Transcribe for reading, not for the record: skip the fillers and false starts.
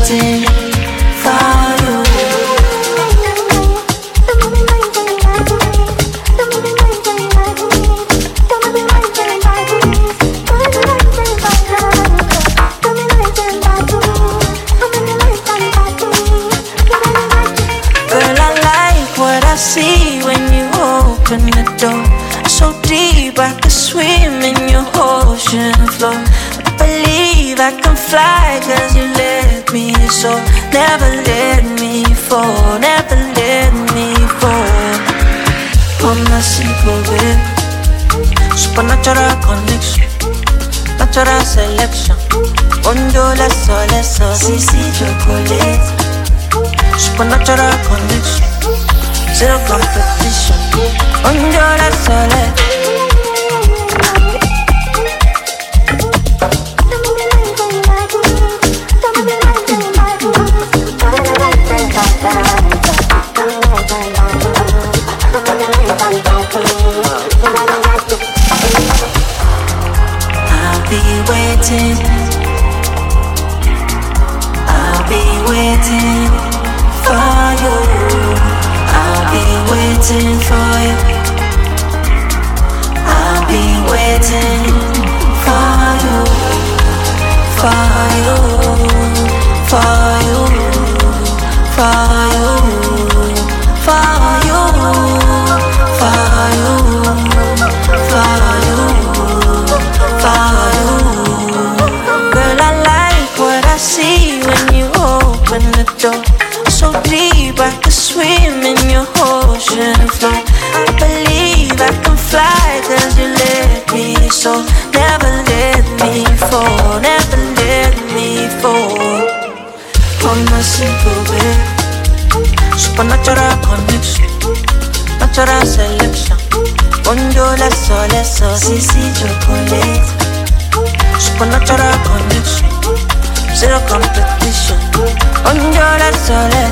waiting for you. Girl, I like what I see when you open the door. So deep I could swim in your ocean floor. I believe I can fly cause you let me so. Never let me fall, never let me fall. I'm a simple babe, supernatural connection, natural selection. Gondola soleso, sisi chocolate. Supernatural connection, zero competition. Gondola soleso. I'll be waiting. I'll be waiting for you. I'll be waiting for you. I'll be waiting for you. For you. For you. For you. For you. For you. For you. For you. Girl, I like what I see when you open the door. So deep I could swim in your ocean floor. I believe I can fly cause you let me so. Never let me fall, never let me fall. I'm a simple babe, supernatural connection, natural selection. Gondola soleso, sisi chocolate. Supernatural connection, zero competition. Gondola soleso.